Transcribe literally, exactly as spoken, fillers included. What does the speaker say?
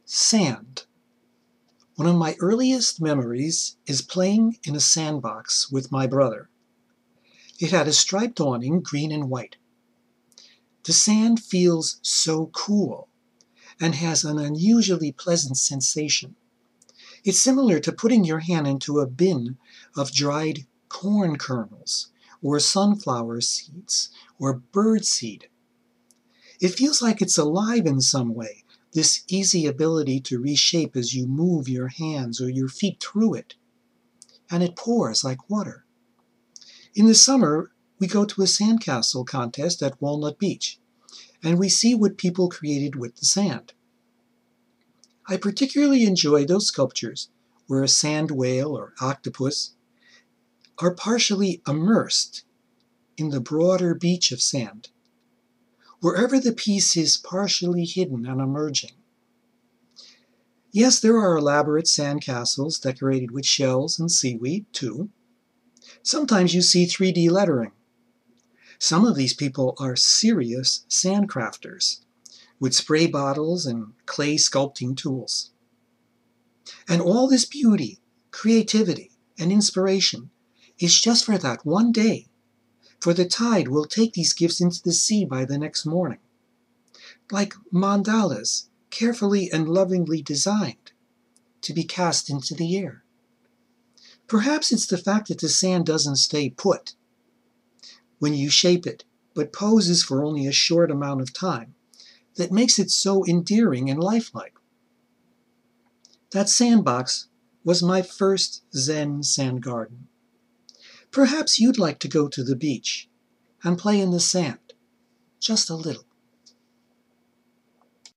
Sand. One of my earliest memories is playing in a sandbox with my brother. It had a striped awning, green and white. The sand feels so cool and has an unusually pleasant sensation. It's similar to putting your hand into a bin of dried corn kernels or sunflower seeds or bird seed. It feels like it's alive in some way, this easy ability to reshape as you move your hands or your feet through it. And it pours like water. In the summer, we go to a sandcastle contest at Walnut Beach, and we see what people created with the sand. I particularly enjoy those sculptures where a sand whale or octopus are partially immersed in the broader beach of sand, wherever the piece is partially hidden and emerging. Yes, there are elaborate sand castles decorated with shells and seaweed, too. Sometimes you see three D lettering. Some of these people are serious sandcrafters, with spray bottles and clay sculpting tools. And all this beauty, creativity, and inspiration is just for that one day, for the tide will take these gifts into the sea by the next morning. Like mandalas, carefully and lovingly designed to be cast into the air. Perhaps it's the fact that the sand doesn't stay put when you shape it, but poses for only a short amount of time, that makes it so endearing and lifelike. That sandbox was my first Zen sand garden. Perhaps you'd like to go to the beach and play in the sand, just a little.